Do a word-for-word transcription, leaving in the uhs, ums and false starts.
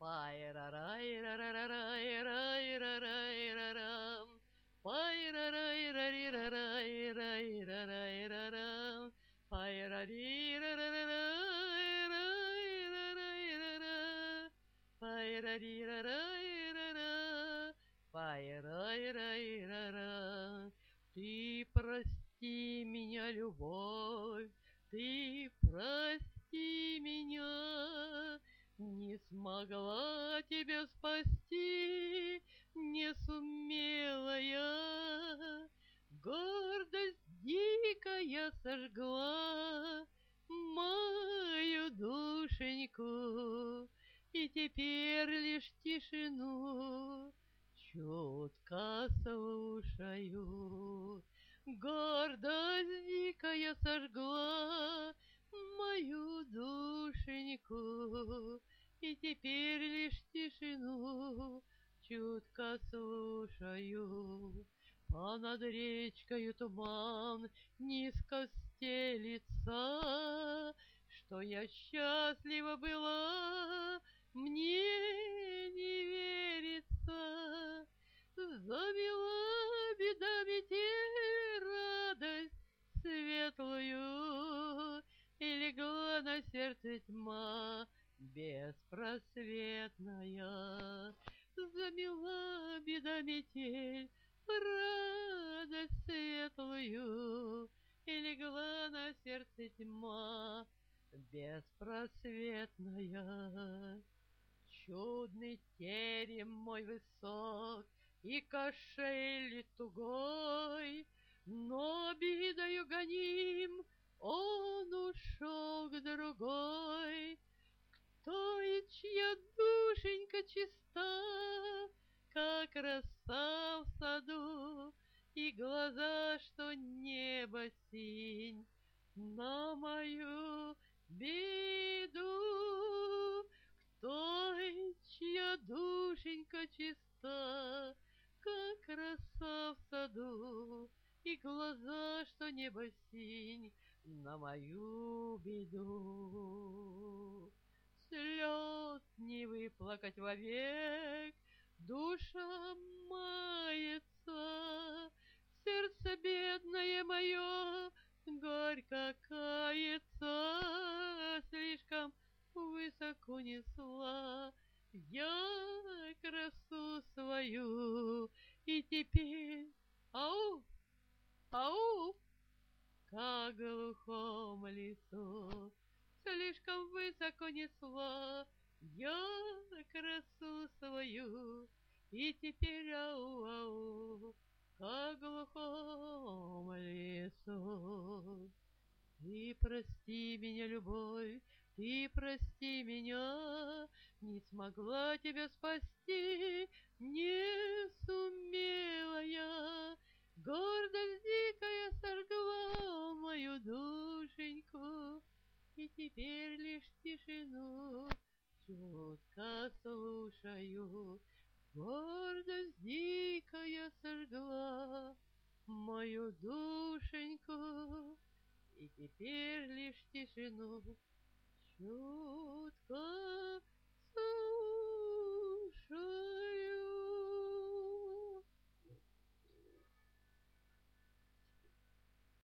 Пай-ра-рай-ра-ра-рай-ра-рай-ра-рам. Пай-ра-рай-ра-ри-ра-рай-ра-ра-рай-ра-рам. Пай-ра-ри-ра-ра-ра-рай-ра-рай-ра-ра. Пай-ра-ри-ра-рай-ра-ра. Пай-рай-рай-ра. Ты прости меня, любовь, ты прости меня, не смогла тебя спасти, не сумела я. Гордость дикая сожгла мою душеньку, и теперь лишь тишину чутко слушаю. Гордость дикая сожгла мою душеньку, и теперь лишь тишину чутко слушаю. Понад речкою туман низко стелится, что я счастлива была, мне не верится. Завела беда метель радость светлую, и легла на сердце тьма беспросветная. Замела беда метель радость светлую, и легла на сердце тьма беспросветная. Чудный терем мой высок и кошель тугой, но обидою гоним он ушел к другой. Кто и чья душенька чиста, как роса в саду, и глаза, что небо синь, на мою беду. Кто и чья душенька чиста, как роса в саду, и глаза, что небо синь, на мою беду. Слез не выплакать вовек, душа мается, сердце бедное мое горько кается. Слишком высоко несла я красу свою, и теперь ау, ау, как в глухом лесу. Слишком высоко несла я красу свою, и теперь ау, ау, как в глухом лесу. Ты прости меня, любовь, ты прости меня, не смогла тебя спасти, не сумела я. Гордость дикая сожгла мою душеньку, и теперь лишь тишину чутко слушаю. Гордость дикая сожгла мою душеньку, и теперь лишь тишину чутко слушаю.